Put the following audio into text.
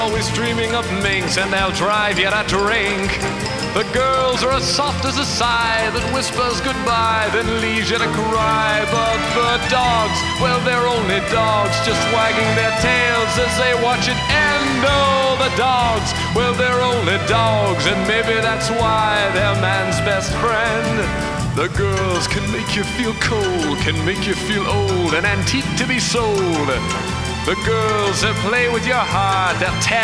Always dreaming of minks, and they'll drive you to drink. The girls are as soft as a sigh that whispers goodbye, then leaves you to cry. But the dogs, well, they're only dogs, just wagging their tails as they watch it end. Oh, the dogs, well, they're only dogs, and maybe that's why they're man's best friend. The girls can make you feel cold, can make you feel old, an antique to be sold. The girls that play with your heart, they'll tear